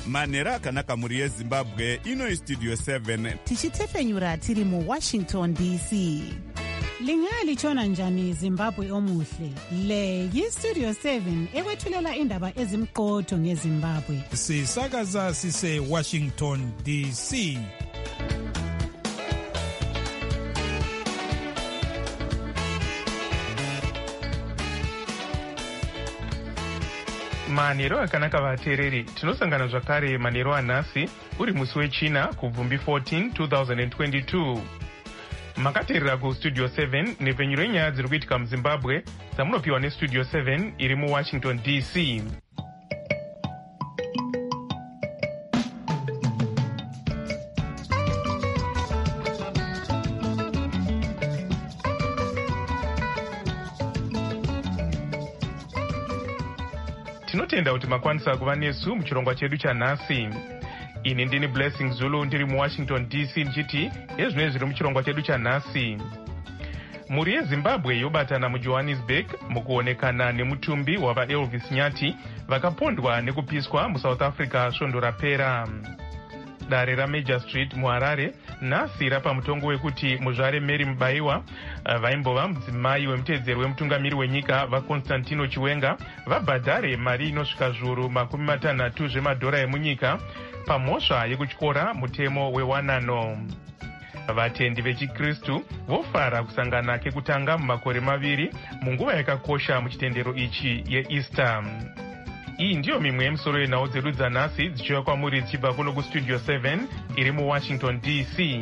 manhero akanaka mhuri yezimbabwe. Ino istudio 7 tichitefenyura tiri muWashington DC. Lingalitshona njani Zimbabwe omuhle? Le yistudio 7 ekwethulela indaba ezimqotho ngeZimbabwe. Sisakaza sise Washington DC. Manhero akanaka vateereri, tinosangana zvakare manhero anhasi uri musi wechina kubvumbi 14 2022. Makateerera kustudio 7 nepfenyuro yenyaya dziri kuitika muZimbabwe dzamunopiwa nestudio 7 iri muWashington DC. Tinotenda kuti makwanisa kuva nesu muchirongwa chedu chanhasi. Ini ndini Blessing Zulu ndiri muWashington DC ndichiti ezvino zviri muchirongwa chedu chanhasi. Mhuri yeZimbabwe yobatana muJohannesburg mukuonekana nemutumbi wavaElvis Nyati vakapondwa nekupiswa muSouth Africa svondo rapera. Dare raMajor Street muHarare nhasi rapa mutongo wekuti muzvare Mary Mubaiwa vaimbova mudzimai wemutedzeri wemutungamiri wenyika vaConstantino Chiwenga vabhadhare mari inosvika zviuru makumi matanhatu zvemadhora emunyika pamhosva yekutyora mutemo wewanano. Vatendi vechikristu vofara kusangana kekutanga mumakore maviri munguva yakakosha muchitendero ichi yeEaster. Iyi ndiyo mimwe yemisoro yenhau dzedu dzanhasi dzichiuya kwamuri dzichibva kuno kustudio 7 iri muWashington DC.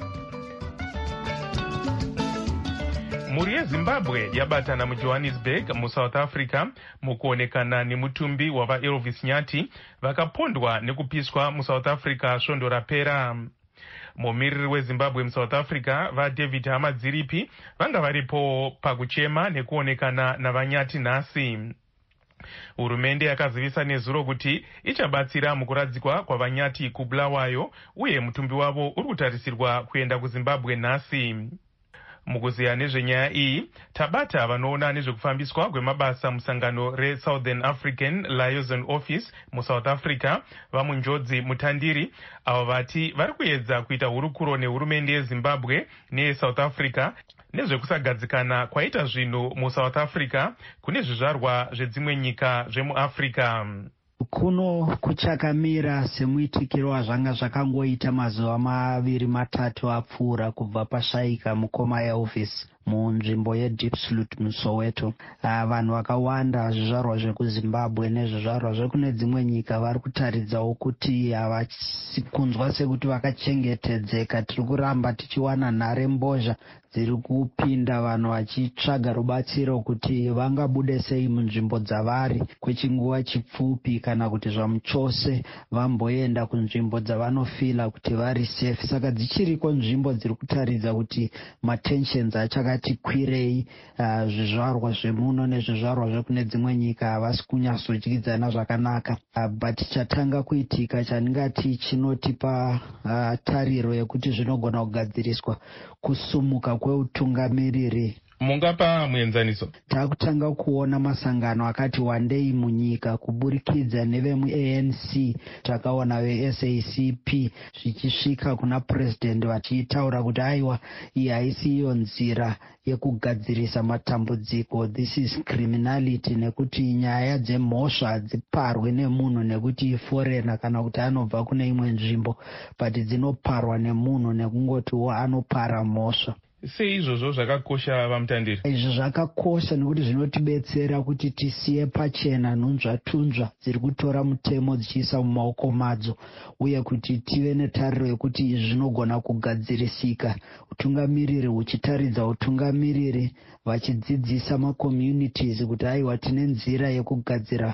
Mhuri yeZimbabwe yabatana muJohannesburg muSouth Africa mukuonekana nemutumbi wavaElvis Nyati vakapondwa nekupiswa muSouth Africa svondo rapera. Mumiriri weZimbabwe muSouth Africa vaDavid Hamadziripi vanga varipo pakuchema nekuonekana navanyati nhasi. Hurumende yakazivisa nezuro kuti ichabatsira mukuradzikwa kwavanyati kuBulawayo uye mutumbi wavo uri kutarisirwa kuenda kuZimbabwe nhasi. Mukuziya nezvenyaya iyi, tabata vanoona nezvekufambiswa kwemabasa musangano reSouthern African Liaison Office muSouth Africa vamunjodzi mutandiri avo vati vari kuedza kuita hurukuro nehurumende yeZimbabwe neyeSouth Africa nezvekusagadzikana kwaita zvinhu muSouth Africa kune zvizvarwa zvedzimwe nyika zvemuAfrica. Kuno kuchakamira semuitikiro wazvanga zvakangoita mazuva maviri matatu apfuura kubva pashaika mukoma yeofisi munzvimbo yeDeepsloot muSoweto. Vanhu vakawanda zvizvarwa zvekuZimbabwe nezvizvarwa zvekune dzimwe nyika vari kutaridzawo kuti havasi kunzwa sekuti vakachengetedzeka. Tiri kuramba tichiwana nhare mbozha dziri kupinda vanhu vachitsvaga rubatsiro kuti vangabude sei munzvimbo dzavari kwechinguva chipfupi kana kuti zvamuchose vamboenda kunzvimbo dzavanofila kuti vari safe. Saka dzichiriko nzvimbo dziri kutaridza kuti matensions achakati kwirei. Zvizvarwa zvemuno nezvizvarwa zvekune dzimwe nyika havasi kunyatsochikidzana zvakanaka. But chatanga kuitika chandingati chinotipa tariro yekuti zvinogona kugadziriswa kusumuka kweutungamiriri. Mungapa muenzaniso? Takutanga kuona masangano akati wandei munyika kuburikidza nevemuANC, takaona veSACP zvichisvika kuna president vachitaura kuti aiwa iyi haisi iyo nzira yekugadzirisa matambudziko, this is criminality, nekuti nyaya dzemhosva hadziparwe nemunhu nekuti foreigner kana kuti anobva kune imwe nzvimbo, but dzinoparwa nemunhu nekungotiwo anopara mhosva. Sei izvozvo zvakakosha vamutandiri? Izvi zvakakosha nekuti zvinotibetsera kuti tisiye pachena nhunzvatunzva dziri kutora mutemo dzichiisa mumaoko madzo, uye kuti tive netariro yekuti izvi zvinogona kugadzirisika. Utungamiriri huchitaridza utungamiriri, vachidzidzisa macommunities kuti aiwa tine nzira yekugadzira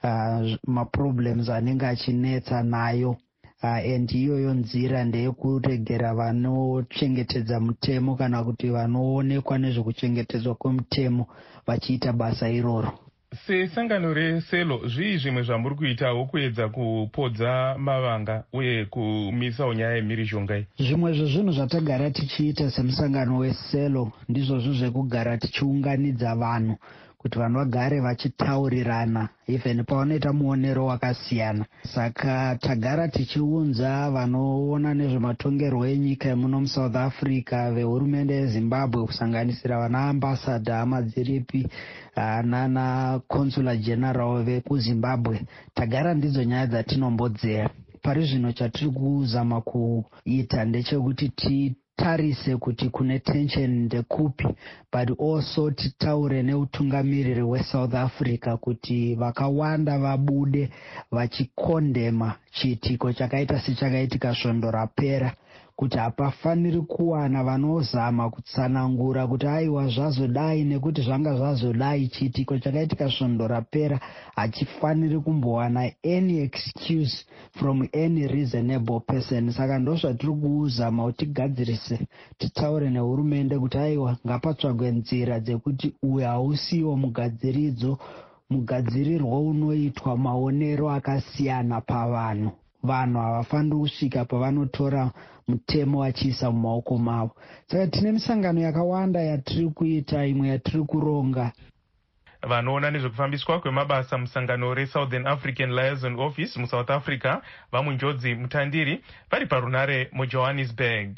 maproblems anenge achinetsa nayo. And iyoyo nzira ndeyekuregera vanochengetedza mutemo kana kuti vanoonekwa nezvekuchengetedzwa kwemutemo vachiita basa iroro. Sesangano reSelo, zvii zvimwe zvamuri kuitawo kuedza kupodza mavanga uye kumisawo nyaya yemhirizhonga iyi? Zvimwe zvezvinhu zvatagara tichiita semusangano weSelo ndizvozvo zvekugara tichiunganidza vanhu kuti vanhu vagare vachitaurirana even pavanoita muonero wakasiyana. Saka tagara tichiunza vanoona nezvematongerwo enyika yemuno muSouth Africa, vehurumende yeZimbabwe kusanganisira vana ambassador amadziripi nana consular general vekuZimbabwe. Tagara ndidzo nyaya dzatinombodzera. Pari zvino chatiri kuzama kuita ndechekuti titarise kuti kune tension ndekupi, but also titaure neutungamiriri weSouth Africa kuti vakawanda vabude vachikondema chiitiko chakaita sechakaitika svondo rapera, kuti hapafaniri kuwana vanozama kutsanangura kuti aiwa zvazodai nekuti zvanga zvazodai. Chiitiko chakaitika svondo rapera hachifaniri kumbowana any excuse from any reasonable person. Saka ndo zvatiri kuzama kuti tigadzirise, titaure nehurumende kuti aiwa ngapatsvagwe nzira dzekuti uyu hausiwo mugadzirirwo unoitwa maonero akasiyana pavanhu. Vanhu havafaniri kusvika pavanotora mutemo vachiisa mumaoko mavo. Saka tine misangano yakawanda yatiri kuita, imwe yatiri kuronga. Vanoona nezvekufambiswa kwemabasa musangano reSouthern African Liaison Office muSouth Africa vamunjodzi mutandiri vari parunare muJohannesburg.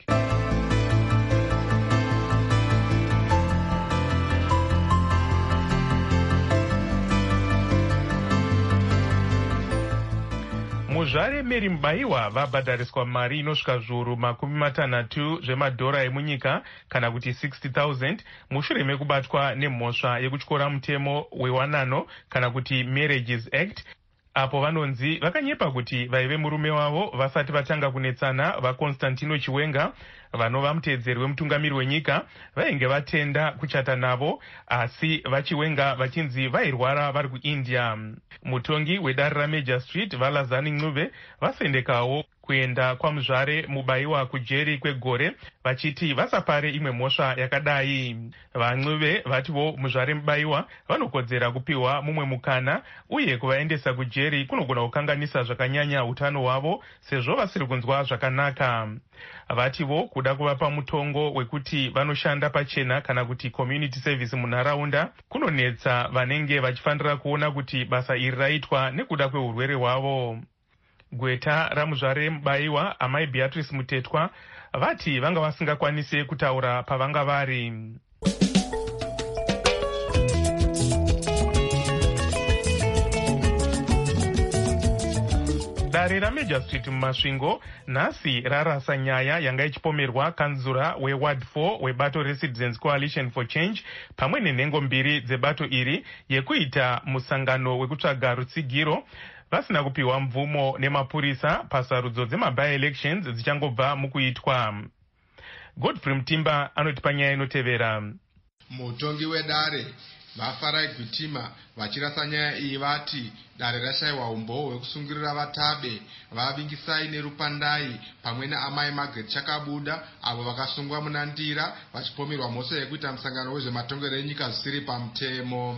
Muzvare Mary Mubaiwa vabhadhariswa mari inosvika zviuru 60 zvemadhora emunyika kana kuti 60,000 mushure mekubatwa nemhosva yekutyora mutemo wewanano kana kuti Marriages Act, apo vanonzi vakanyepa kuti vaive murume wavo vasati vatanga kunetsana vaConstantino Chiwenga vanova muteedzeri wemutungamiri wenyika vainge vatenda kuchata navo, asi vaChiwenga vachinzi vairwara vari kuIndia. Mutongi wedare raMajor Street vaLazani Ncube vasendekawo kuenda kwamuzvare Mubaiwa kujeri kwegore vachiti vasapare imwe mhosva yakadai. VaNcube vatiwo muzvare Mubaiwa vanokodzera kupiwa mumwe mukana uye kuvaendesa kujeri kunogona kukanganisa zvakanyanya utano hwavo sezvo vasiri kunzwa zvakanaka. Vatiwo kuda kuvapa mutongo wekuti vanoshanda pachena kana kuti community service munharaunda kunonetsa vanenge vachifanira kuona kuti basa iri raitwa nekuda kweurwere hwavo. Gweta ramuzvare Mubaiwa amai Beatrice Mutetwa vati vanga vasingakwanisi kutaura pavanga vari. Dare raMajor Street mumasvingo nhasi rarasa nyaya yanga ichipomerwa kanzura weWard 4 webato reCitizens Coalition for Change pamwe nenhengo mbiri dzebato iri yekuita musangano wekutsvaga rutsigiro vasina kupiwa mvumo nemapurisa pasarudzo dzema-by-elections dzichangobva mukuitwa. Godfrey Mutimba anotipa nyaya inotevera. Mutongi wedare vaFarai Gwitima vachirasa nyaya iyi vati dare rashayiwa umboo hwekusungirira vatabe vavingisai nerupandai pamwe naamai Margaret Chakabuda avo vakasungwa muna ndira vachipomerwa mhosva yekuita musangano wezvematongero enyika zvisiri pamutemo.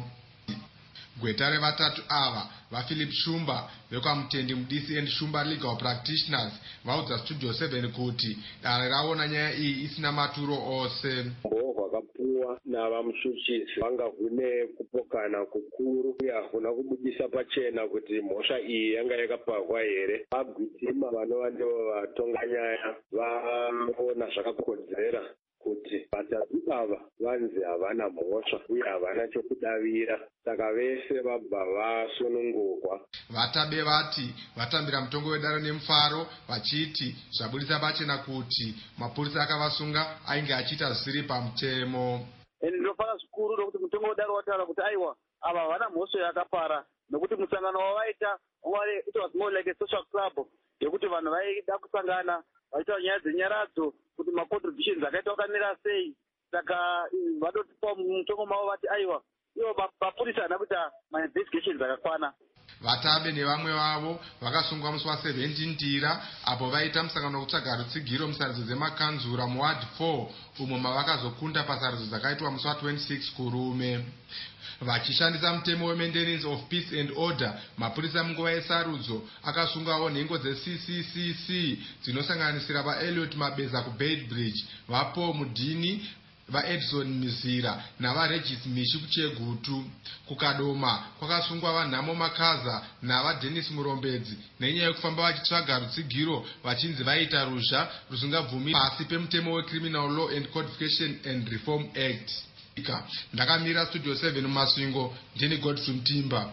Gweta revatatu ava vaPhilip Shumba vekwaMutendi muDCN Shumba Legal Practitioners vaudza Studio 7 kuti dare raona nyaya iyi isina maturo ose. Hwakapuwa navamushuchisi vanga hune kupokana kukuru uye hakuna kubudisa pachena kuti mhosva iyi yanga yakapagwa here. VaGwitima vanova ndivo vatonga nyaya vaona zvakakodzera kuti vatatu ava vanzi havana mhosva uye havana chokudavira, saka vese vabva vasunungurwa. Vatabe vati vatambira mutongo wedare nemufaro vachiti zvabudisa pachena kuti mapurisa akavasunga ainge achiita zvisiri pamutemo. Ndinofara zvikuru nokuti mutongo wedare wataura kuti aiwa ava havana mhosva yakapara, nokuti musangano wavaita it was more like a social club yekuti vanhu vaida kusangana vaitaura nyaya dzenyaradzo kuti macontributions akaita akamira sei. Saka vadotipa mutongo mavo vati aiwa ivo mapurisa hana kuita mainvestigations akakwana. Vatabe nevamwe vavo vakasungwa musi wa17 Ndira apo vaita musangano wekutsvaga rutsigiro musarudzo dzemakanzura muWard 4 umo mavakazokunda pasarudzo dzakaitwa musi wa26 Kurume. Vachishandisa mutemo weMaintenance of Peace and Order, mapurisa munguva yesarudzo akasungawo nhengo dzeCCCC dzinosanganisira vaEliot Mabeza kuBaitbridge, vaPaul Mudini, vaedson mizira navaregis mishi kuchegutu. Kukadoma kwakasungwa vanhamo makaza navadenis murombedzi nenyaya yekufamba vachitsvaga rutsigiro vachinzi vaita ruzha rusingabvumi pasi pemutemo weCriminal Law and Codification and Reform Act. Ndakamira Studio 7 mumasvingo, ndini Godfrey Mtimba.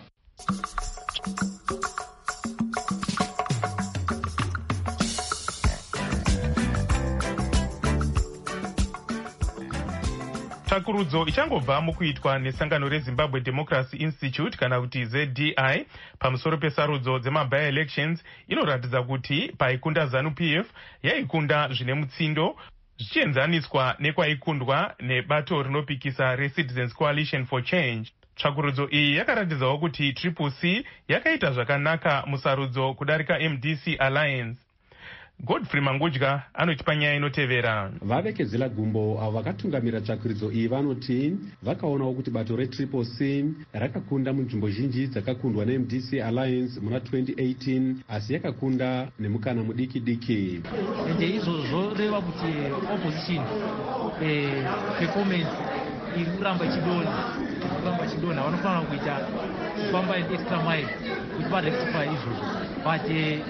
tsvakurudzo ichangobva mukuitwa nesangano reZimbabwe Democracy Institute kana kuti ZDI pamusoro pesarudzo dzema-by-elections inoratidza kuti paikunda ZANU-PF yaikunda zvine mutsindo zvichienzaniswa nekwaikundwa nebato rinopikisa reCitizens Coalition for Change. Tsvakurudzo iyi yakaratidzawo kuti Triple C yakaita zvakanaka musarudzo kudarika MDC Alliance. Godfrey Mangudya anotipa nyaya inotevera. Vavekezela gumbo avo vakatungamira tsvakurudzo iyi vanoti vakaonawo kuti bato reTriple C rakakunda munzvimbo zhinji dzakakundwa neMDC Alliance muna 2018 asi yakakunda nemukana mudiki diki. Ende izvozvo reva kuti opposition performance iri kuramba ichidonha vanofanira kuita kufamba extra mile kuti varectify izvozvo but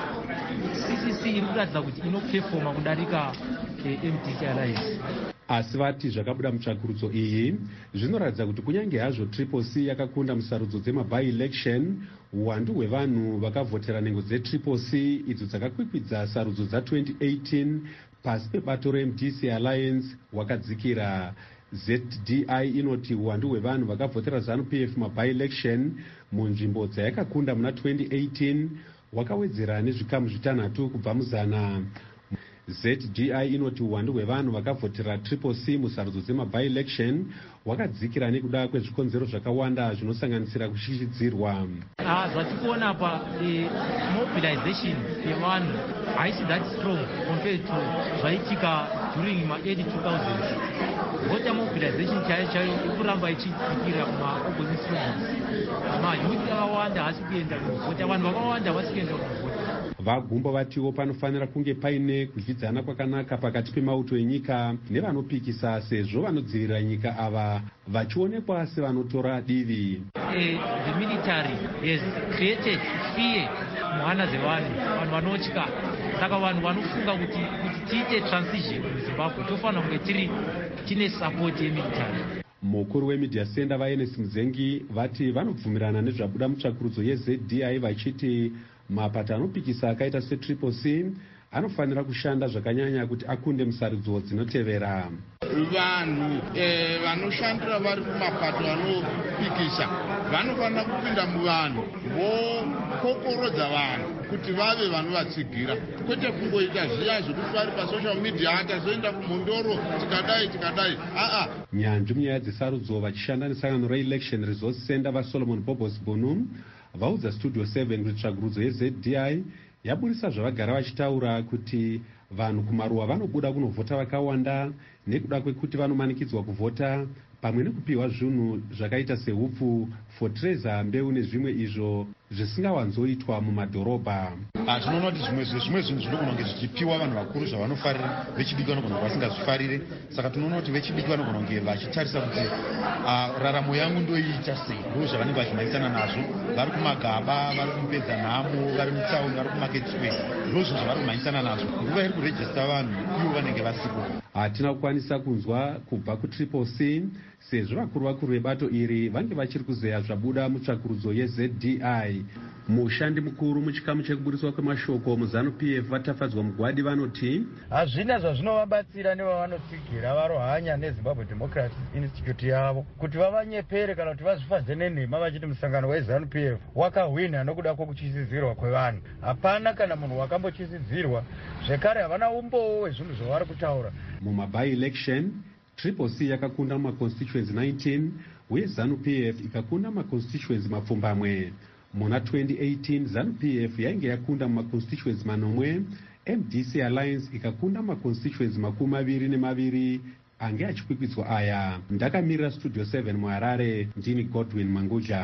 CCC iri kuratidza kuti inoperforma kudarika MDC Alliance. Asi vati zvakabuda mutsvakurudzo iyi zvinoratidza kuti kunyange hazvo Triple C yakakunda musarudzo dzema-by-election, uwandu hwevanhu vakavhotera nhengo dzeTriple C idzo dzakakwikwidza sarudzo dza2018 pasi pebato reMDC Alliance wakadzikira. ZDI inoti uwandu hwevanhu vakavhotera ZANU-PF ma-by-election munzvimbo dzayakakunda muna 2018 wakawedzera nezvikamu 6 kubva muzana. ZDI inoti uwandu hwevanhu vakavhotera Triple C musarudzo dzema-by-election wakadzikira nekuda kwezvikonzero zvakawanda zvinosanganisira kushishidzirwa. Zvatikuona pa mobilization yevanhu haisi that strong compared to zvaitika during ma-early 2000s. Voter mobilization chaiyo ikuramba ichidzikira kuma-opposition. Mayouth akawanda hasi kuenda kuvhota, vanhu vakawanda hasi kuenda kuvhota. Vagumbo vatiwo panofanira kunge paine kudyidzana kwakanaka pakati pemauto enyika nevanopikisa sezvo vanodzivirira nyika ava vachionekwa sevanotora divi. The military has created fear muhana dzevanhu, vanhu vanotya. Saka vanhu vanofunga kuti tiite transition muZimbabwe tofanira kunge tine support yemilitary. Mukuru wemedia center vaENS Muzengi vati vanobvumirana nezvabuda mutsvakurudzo yeZDI vachiti mapato anopikisa akaita seTriple C anofanira kushanda zvakanyanya kuti akunde musarudzo dzinotevera. Vanhu vanoshandira vari kumapato anopikisa vanofanira kupinda muvanhu vokokorodza vanhu kuti vave vanovatsigira, kwete kungoita zviya zvekuti vari pasocial media akazoenda kumhondoro tikadai. Nyanzvi munyaya dzesarudzo vachishanda nesangano reElection Resource Center vaSolomon Bobos Bunu vaudza Studio 7 kuti tsvakurudzo yeZDI yaburisa zvavagara vachitaura kuti vanhu kumaruwa vanobuda kunovhota vakawanda nekuda kwekuti vanomanikidzwa kuvhota pamwe nekupiwa zvinhu zvakaita sehupfu, fotreza, mbeu nezvimwe izvo zvisingawanzoitwa mumadhorobha. Tinoona kuti zvimwe zvinhu zvinogona kunge zvichipiwa vanhu vakuru zvavanofarira, vechidiki vanogona kunge vasingazvifarire. Saka tinoona kuti vechidiki vanogona kunge vachitarisa kuti raramo yangu ndoiita sei, ndo zvavanenge vachimhanyisana nazvo. Vari kumagaba, vari kumupedza nhamo, vari mutsauni, vari kumarket square, ndozvo zvavari kumhanyisana nazvo. Nguva iri kurejista vanhu ivo vanenge vasipo. Hatina kukwanisa kunzwa kubva kuTriple C sezvo vakuru vebato iri vange vachiri kuzeya zvabuda mutsvakurudzo yeZDI. Mushandi mukuru muchikamu chekuburiswa kwemashoko muZANU-PF vatafadzwa mugwadi vanoti hazvina zvazvinovabatsira nevavanotsigira varohanya neZimbabwe Democracy Institute yavo kuti vavanyepere kana kuti vazvifadze nenhema vachiti musangano weZANU-PF wakahwina nokuda kwokuchisidzirwa kwevanhu. Hapana kana munhu wakambochisidzirwa, zvekare havana umbowo hwezvinhu zvavari kutaura. Muma-by-election Triple C yakakunda mumaconstituency 19 uye ZANU-PF ikakunda mumaconstituency mapfumbamwe. Muna 2018 ZANU-PF yainge yakunda mumaconstituency 9, MDC Alliance ikakunda mumaconstituency 22 ange achikwikwidzwa aya. Ndakamirira Studio 7 muHarare, ndini Godwin Mangudya.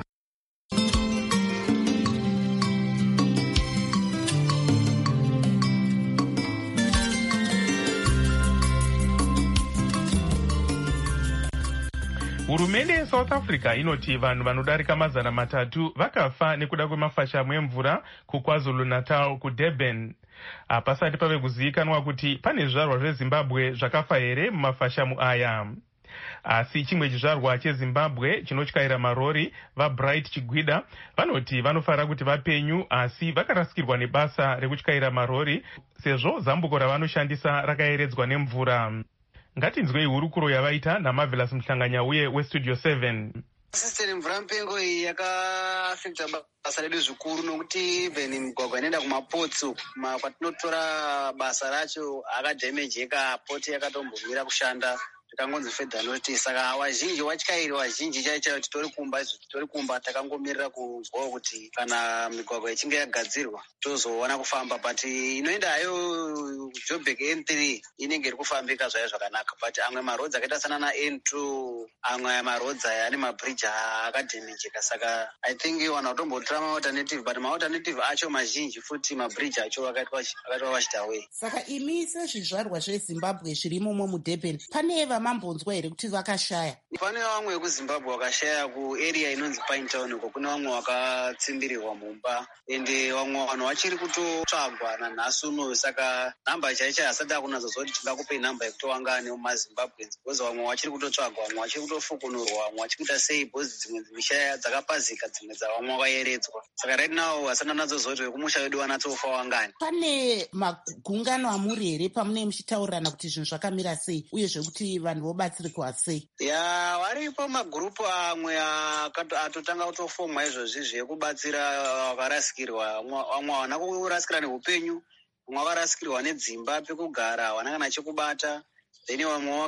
Hurumende yeSouth Africa inoti vanhu vanodarika 300 vakafa nekuda kwemafashamu emvura kuKwaZulu-Natal kuDurban. Pasati pave kuzivikanwa kuti pane zvizvarwa zveZimbabwe zvakafa here mumafashamu aya. Asi chimwe chizvarwa cheZimbabwe chinotyaira marori vaBright Chigwida vanoti vanofara kuti vapenyu asi vakarasikirwa nebasa rekutyaira marori sezvo zambuko ravanoshandisa rakayeredzwa nemvura. Ngatinzwei hurukuro yavaita naMarvelous Mhlanganyauye weStudio 7. Sisteri mvura mupengo iyi yakaafekta basa redu zvikuru nokuti even migwagwa inoenda kumapotsi kwatinotora basa racho akadhemejeka, poti yakatombomira kushanda takangonzi fedha noti. Saka wazhinji watyairi wazhinji chaicho titori kumba takangomirira kuzwawo kuti kana migwagwa ichinge yagadzirwa tozoona kufamba, but inoendayo Joburg N3 inenge iri kufambika zvayo zvakanaka, but amwe marodzi akaita sana naN2 amwe marodzi aya ane mabridge akadhemejeka. Saka I think wana kutombotora maalternative, but maalternative acho mazhinji futi mabridge acho akaitwa washita away. Saka imi sezvizvarwa zveZimbabwe zvirimo muDurban pane vamambonzwa here kuti vakashaya? Pane vamwe vekuZimbabwe vakashaya kuarea inonzi Pinetown uko, kune vamwe vakatsimbirirwa mumba ende vamwe vanhu vachiri kutotsvagwa nanhasi uno. Saka nhamba chaicho hasati akunazoziva kuti tingakupe nhamba yekutowangane mumaZimbabweans, because vamwe vachiri kutotsvagwa, vamwe vachiri kutofukunurwa, vamwe vachiri kuita sei, because dzimwe misha dzakapazika, dzimwe dzavamwe vakayeredzwa. Saka right now hasana nazoziva kuti vekumusha wedu vanatsofa wangane. Pane magungano amuri here pamune muchitaurirana kuti zvinhu zvakamira sei uye zvekuti vanhu vobatsirikwa sei? Ya, varipo magurupu amwe atotanga kutofomwa izvozvi zvekubatsira vakarasikirwa. Vamwe havana kurasikira neupenyu, vamwe vakarasikirwa nedzimba pekugara, havana kana chekubata. Then vamwe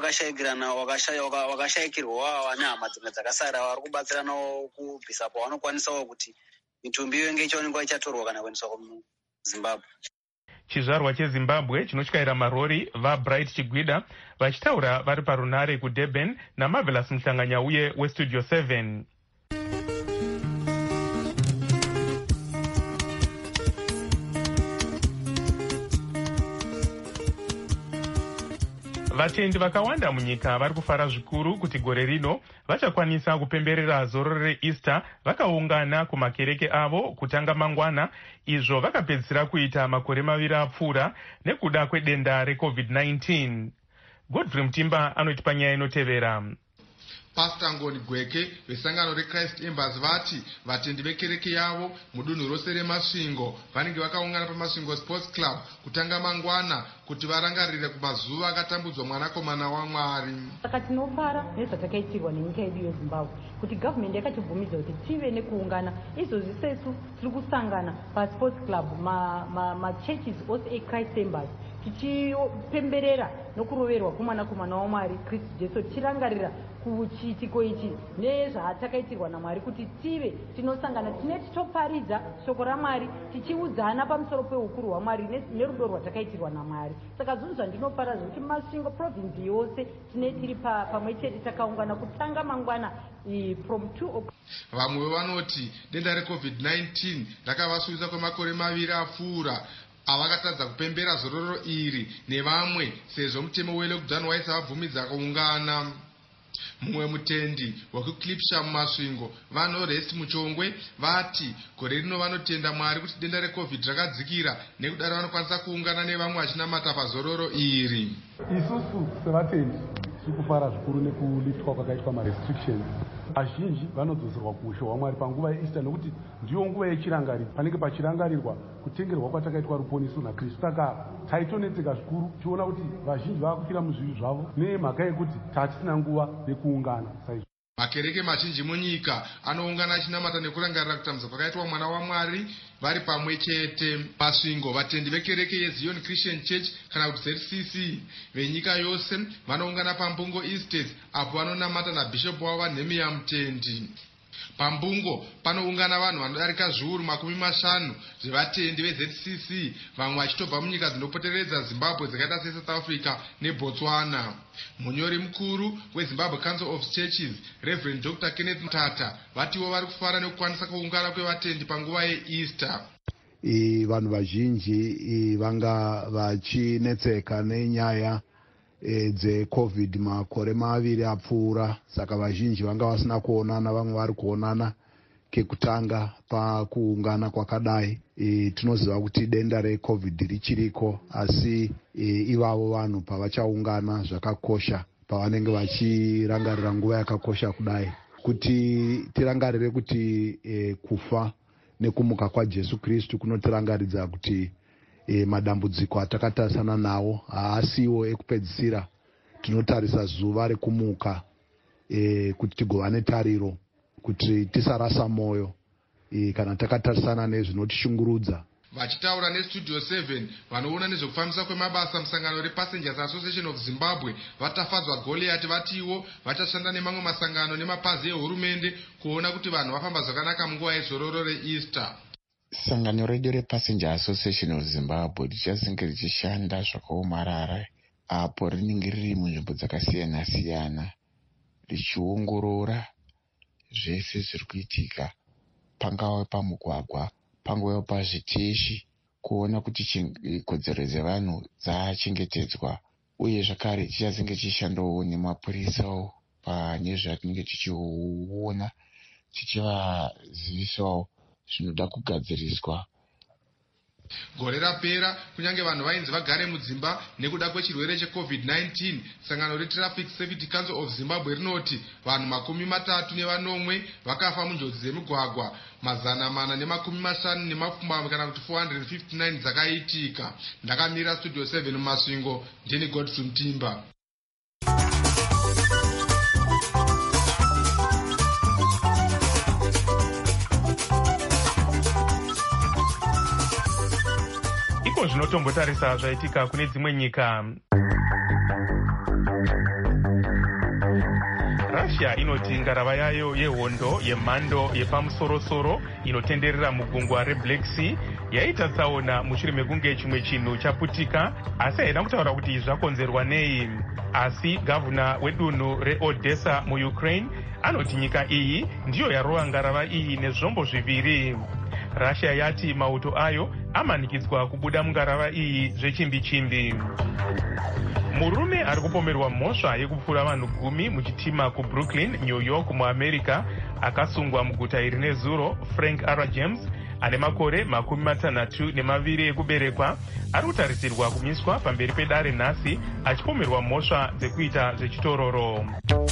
vakashayikirwa vane hama dzimwe dzakasara vari kubatsiranawo kubvisa pavanokwanisawo kuti mitumbi iyo inge ichionekwa ichatorwa kana kuendeswa kuZimbabwe. Chizvarwa cheZimbabwe chinotyaira marori vaBright Chigwida vachitaura vari parunare kuDurban naMarvelous Mhlanganyauye weStudio 7. Vatendi vakawanda munyika vari kufara zvikuru kuti gore rino vachakwanisa kupemberera zororo reEaster vakaungana kumakereke avo kutanga mangwana, izvo vakapedzisira kuita makore 2 apfuura nekuda kwedenda reCovid-19. Godfrey Mutimba anotipa nyaya inotevera. Pastor Ngoni Gweke vesangano reChrist Embassy vati vatendi vekereke yavo mudunhu rose remasvingo vanenge vakaungana pamasvingo Sports Club kutanga mangwana kuti varangarire kumazuva akatambudzwa mwanakomana waMwari. Saka tinofara nezvatakaitirwa nenyika yedu yeZimbabwe kuti government yakatibvumidza kuti tive nekuungana. Izvozvi sesu tiri kusangana paSports Club machurches ose eChrist Embassy tichipemberera nokuroverwa kwomwanakomana waMwari Kristu Jesu, tichirangarira kuchiitiko ichi nezvatakaitirwa naMwari kuti tive tinosangana tine tichiparidza shoko raMwari tichiudzana pamusoro peukuru hwaMwari nerudo rwatakaitirwa naMwari. Saka zvinhu zvandinofara zvokuti masvingo province yose tiri pamwe chete takaungana kutanga mangwana from 2 vamwe vanoti denda reCovid-19 rakavasuvisa kwemakore 2 apfuura avakatadza kupembera zororo iri nevamwe sezvo mutemo welockdown waisavabvumidza kuungana. Mumwe mutendi wekuClipsha mumasvingo vaNorest Muchongwe vati gore rino vanotenda Mwari kuti denda reCovid rakadzikira nekudaro vanokwanisa kuungana nevamwe vachinamata pazororo iri. Isusu sevatendi tiri kufara zvikuru nekulitwa kwakaitwa marestrictions. Vazhinji vanodzoserwa kuushe hwaMwari panguva yeEaster nekuti ndiyo nguva yechirangariro, panenge pachirangarirwa kutengerwa kwatakaitwa ruponeso naKristu. Saka taitonetseka zvikuru tichiona kuti vazhinji vakufira muzvivi zvavo nemhaka yekuti tatisina nguva yekuungana. Makereke mazhinji munyika anoungana achinamata nekurangarira kutambudzwa kwakaitwa mwana waMwari vari pamwe chete. Masvingo vatendi vekereke yeZion Christian Church kana kuti ZCC venyika yose vanoungana paMbungo Estates apo vanonamata nabhishopu wavo Nehemia Mutendi. Pambungo panoungana vanhu vanodarika zviuru 50 zvevatendi veZCC, vamwe vachitobva munyika dzinopoteredza Zimbabwe dzakaita seSouth Africa neBotswana. Munyori mukuru weZimbabwe Council of Churches Reverend Dr. Kenneth Mtata vatiwo vari kufara nekukwanisa kuungana kwevatendi panguva yeEaster. Vanhu vazhinji vanga vachinetseka nenyaya dzecovid makore 2 apfuura, saka vazhinji vanga vasina kuonana, vamwe vari kuonana kekutanga pakuungana kwakadai. Tinoziva kuti denda recovid richiriko, asi ivavo vanhu pavachaungana zvakakosha pavanenge vachirangarira nguva yakakosha kudai, kuti tirangarire kuti kufa nekumuka kwaJesu Kristu kunotirangaridza kuti madambudziko atakatarisana nawo haasiwo ekupedzisira. Tinotarisa zuva rekumuka kuti tigova netariro, kuti tisarasa moyo kana takatarisana nezvinotishungurudza. Vachitaura nestudio 7 vanoona nezvekufambisa kwemabasa musangano rePassengers Association of Zimbabwe vatafadzwa Goliath vatiwo vachashanda nemamwe masangano nemapazi ehurumende kuona kuti vanhu vafamba zvakanaka munguva yezororo reEaster. Sangano redu rePassengers Association of Zimbabwe richazinge richishanda zvakaomarara apo rinenge riri munzvimbo dzakasiyana siyana richiongorora zvese zviri kuitika, pangava pamugwagwa, pangava pazviteshi, kuona kuti kodzero dzevanhu dzachengetedzwa, uye zvakare tichazinge tichishandawo nemapurisawo pane zvatinenge tichiona, tichivazivisawo zvinoda kugadziriswa. Gore rapera kunyange vanhu vainzi vagare mudzimba nekuda kwechirwere cheCovid-19, sangano reTraffic Safety Council of Zimbabwe rinoti vanhu 34 vakafa munjodzi dzemigwagwa, 450 kana kuti 459 dzakaitika. Ndakamira studio 7 mumasvingo, ndini Godfrey Mtimba. Zvinotombotarisa zvaitika kune dzimwe nyika. Russia inoti ngarava yayo yehondo yemhando yepamusoro-soro inotenderera mugungwa reBlack Sea yaita tsaona mushure mekunge chimwe chinhu chaputika, asi haina kutaura kuti zvakonzerwa nei. Asi gavana wedunhu reOdessa muUkraine anoti nyika iyi ndiyo yarova ngarava iyi nezvombo zviviri. Russia yati mauto ayo amanikidzwa kubuda mungarava iyi zvechimbi-chimbi. Murume ari kupomerwa mhosva yekupfura vanhu 10 muchitima kuBrooklyn, New York muAmerica akasungwa muguta iri nezuro, Frank R. James ane makore 62 ekuberekwa ari kutarisirwa kumiswa pamberi pedare nhasi achipomerwa mhosva dzekuita zvechitororo.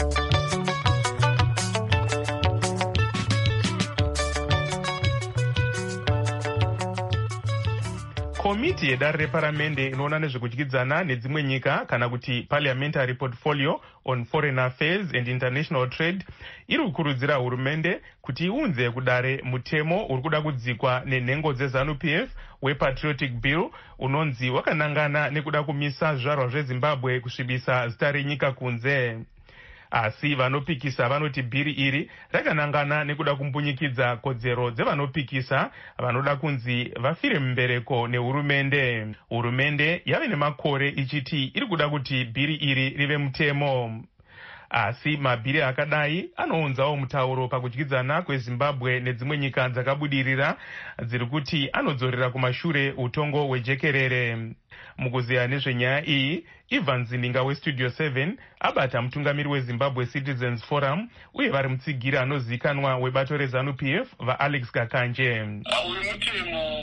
Komiti yedare reparamende inoona nezvekudyidzana nedzimwe nyika kana kuti Parliamentary Portfolio on Foreign Affairs and International Trade iri kukurudzira hurumende kuti iunze kudare mutemo uri kuda kudzikwa nenhengo dzeZANU-PF wePatriotic Bill unonzi wakanangana nekuda kumisa zvizvarwa zveZimbabwe kusvibisa zita renyika kunze. Asi vanopikisa vanoti bhiri iri rakanangana nekuda kumbunyikidza kodzero dzevanopikisa vanoda kunzi vafire mumbereko nehurumende. Hurumende yave nemakore ichiti iri kuda kuti bhiri iri rive mutemo. Asi mabhiri akadai anounzawo mutauro pakudyidzana kweZimbabwe nedzimwe nyika dzakabudirira dziri kuti anodzorera kumashure utongo hwejekerere. Mukuziya nezvenyaya iyi, Ivan Zininga weStudio 7 abata mutungamiri weZimbabwe Citizens Forum uye vari mutsigira anozivikanwa webato reZANU-PF vaAlex Gakanje. Uyu mutemo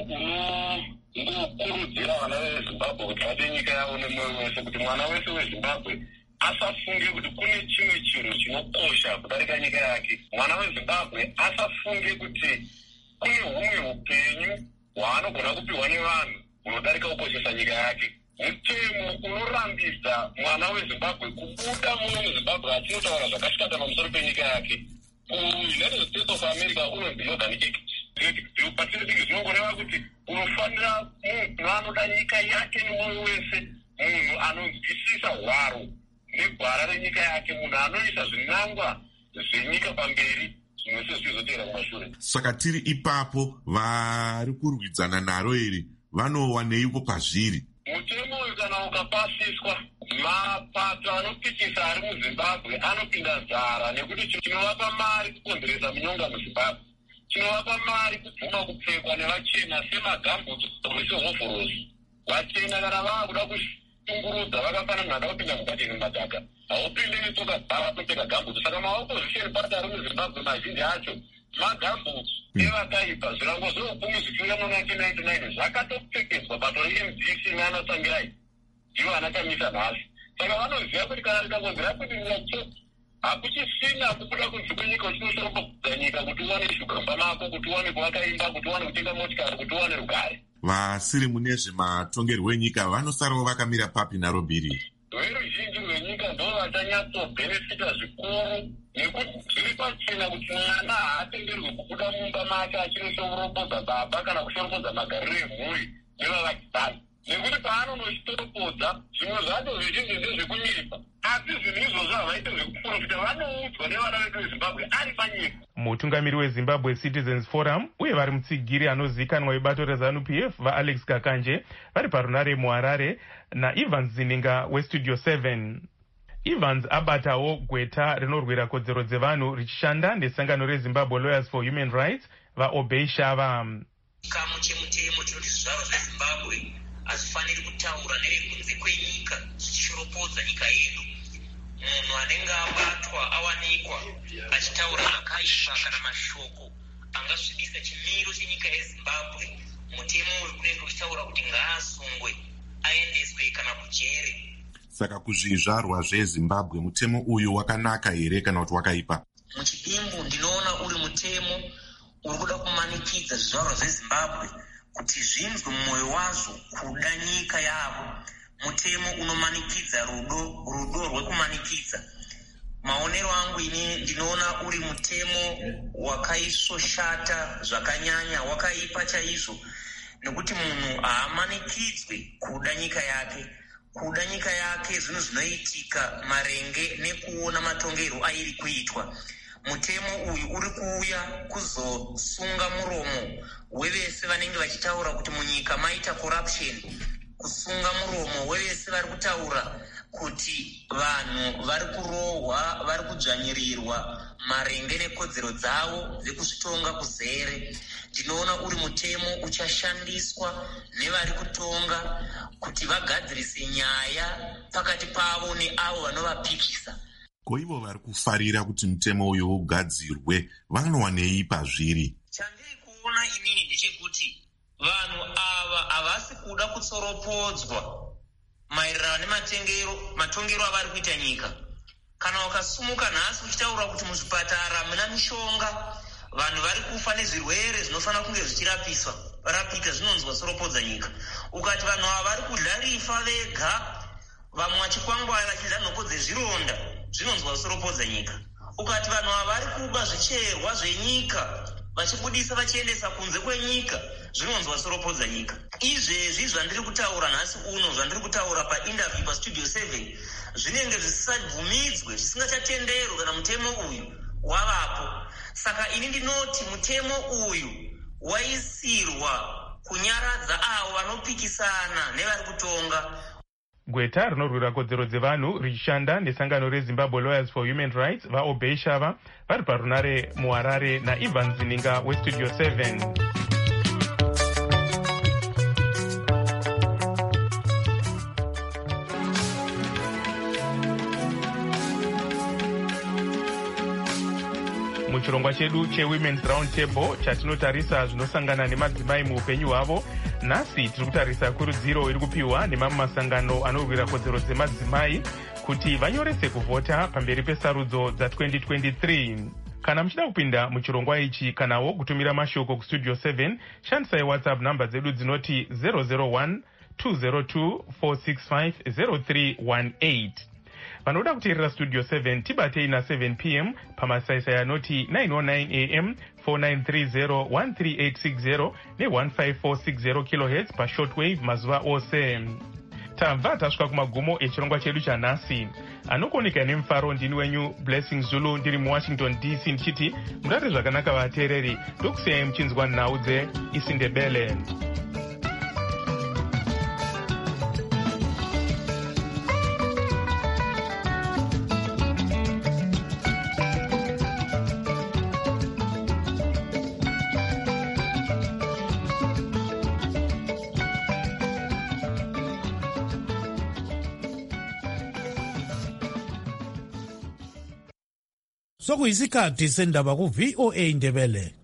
unokurudzira vana veZimbabwe kuti vade nyika yavo nemwoyo wese, kuti mwana wese weZimbabwe asafunge kuti kune chimwe chinhu chinokosha kudarika nyika yake. Mwana weZimbabwe asafunge kuti kune humwe upenyu hwaanogona kupiwa nevanhu hunodarika kukoshesa nyika yake. Mutemo unorambidza mwana weZimbabwe kubuda muno muZimbabwe achinotaura zvakashata pamusoro penyika yake. United States of America unonzi Organic Act. Patriotic zvinongoreva kuti unofanira munhu anoda nyika yake nemwoyo wese, munhu anonzwisisa hwaro negwara renyika yake, munhu anoisa zvinangwa zvenyika pamberi, zvimwe se zvizotera kumashure. Saka tiri ipapo vari kurwidzana naro iri vanowaneiko pazviri? Mutemo uyu kana ukapasiswa, mapato anopikisa ari muZimbabwe anopinda nzara, nekuti chinovapa mari kukonzeresa minyonga muZimbabwe, chinovapa mari kubvuma kupfekwa nevachena semagambutsu sehovhorosi. Vachena kana vaakuda tungurudza vakafanana nada kupinda mukati nemadhaka haupinde netsoka dzava kupfeka gambutsu saka maopposition party ari muzimbabwe mazhinji acho magambutsu evakaipa zvirango zveupfumi zvichiuya mu1999 zvakatopfekedzwa bato remdc neanotangirai ndivo anakamisa nhasi saka vanoziva kuti kana rikangonzi rapitirira cho hakuchisina kubuda kunze kwenyika uchinosorobodza nyika kuti uwane shugamba mako kuti uwane kuvaka imba kuti uwane kutenga motikari kuti uwane rugare. Vasiri mune zvematongerwo enyika vanosarawo vakamira papi narobhiri. Veruzhinji rwenyika ndo vachanyatsobhenefita zvikuru nekuti zviri pachena kuti mwana haatenderwi kubuda mumba make achinoshorobodza baba kana kushoropodza magariro emhuri nevavakidai nekuti paanonochitoropodza zvimwe zvacho zvizhinji ndezvekunyepa asi zvinhu izvozvo havaite zvekuprofita vanoudzwa nevana vedu vezimbabwe ari panyika. Mutungamiri weZimbabwe Citizens Forum uye vari mutsigiri anozivikanwa vebato reZANU-PF vaAlex Kakanje vari parunare muHarare naEvans Zininga weStudio 7. Evans abatawo gweta rinorwira kodzero dzevanhu richishanda nesangano reZimbabwe Lawyers for Human Rights vaObey Shava. Chikamu chemutemo chinoti zvizvarwa zveZimbabwe hazifaniri kutaura nevekunze kwenyika zvichishoropodza nyika yedu. Munhu anenge abatwa awanikwa achitaura zvakaipa kana mashoko angasvibisa chimiro chenyika yeZimbabwe, mutemo uri kunenge uchitaura kuti ngaasungwe aendeswe kana kujere. Saka kuzvizvarwa zveZimbabwe mutemo uyu wakanaka here kana kuti wakaipa? Muchidimbu ndinoona uri mutemo uri kuda kumanikidza zvizvarwa zveZimbabwe kuti zvinzwe mumwoyo wazvo kuda nyika yavo. Mutemo unomanikidza rudo rwekumanikidza. Maonero angu ini ndinoona uri mutemo wakaisoshata zvakanyanya, wakaipa chaizvo, nekuti munhu haamanikidzwe kuda nyika yake. Kuda nyika yake zvinhu zvinoitika marenge nekuona matongero airi kuitwa. Mutemo uyu uri kuuya kuzosunga muromo wevese vanenge vachitaura kuti munyika maita corruption, kusunga muromo wevese vari kutaura kuti vanhu vari kurohwa, vari kudzvanyirirwa marenge nekodzero dzavo dzekuzvitonga kuzere. Ndinoona uri mutemo uchashandiswa nevari kutonga kuti vagadzirise nyaya pakati pavo neavo vanovapikisa. Ko ivo vari kufarira kuti mutemo uyu ugadzirwe vanowanei pazviri? Chandiri kuona inini ndechekuti vanhu ava havasi kuda kutsoropodzwa maererano nematongero avari kuita nyika. Kana wakasumuka nhasi uchitaura kuti muzvipatara muna mishonga, vanhu vari kufa nezvirwere zvinofanira kunge zvichirapika, zvinonzi watsoropodza nyika. Ukati vanhu ava vari kudya rifa vega, vamwe vachikwangwara vachidya nhoko dzezvironda, zvinonzi watsoropodza nyika. Ukati vanhu ava vari kuba zvicherwa zvenyika vachibudisa vachiendesa kunze kwenyika, zvinonzi watsoropodza nyika. Izvezvi zvandiri kutaura nhasi uno, zvandiri kutaura painterview paStudio 7, zvinenge zvisabvumidzwe, zvisingachatenderwi kana mutemo uyu wavapo. Saka ini ndinoti mutemo uyu waisirwa kunyaradza avo vanopikisana nevari kutonga. Gweta rinorwira kodzero dzevanhu richishanda nesangano reZimbabwe Lawyers for Human Rights vaObey Shava vari parunare muHarare naEvans Zininga weStudio 7. Muchirongwa chedu cheWomen's Round Table chatinotarisa zvinosangana nemadzimai muupenyu hwavo, nhasi tiri kutarisa kurudziro iri kupiwa nemamwe masangano anorwira kodzero dzemadzimai kuti vanyorese kuvhota pamberi pesarudzo dza2023. Kana muchida kupinda muchirongwa ichi kanawo kutumira mashoko kuStudio 7, shandisai WhatsApp namba dzedu dzinoti 001 202 465 0318. Vanoda kuteerera Studio 7 tibatei na7 p.m. pamasaisai anoti 909 am 4930 13860 ne15460 kHz pashortwave mazuva ose. Tamva tasvika kumagumo echirongwa chedu chanhasi. Anokoneka nemufaro ndini wenyu Blessing Zulu ndiri muWashington DC ndichiti murate zvakanaka vateereri, ndokusiyai muchinzwa nhau dzeIsindebele. sokuyisikhathi sendaba ku-VOA Ndebele.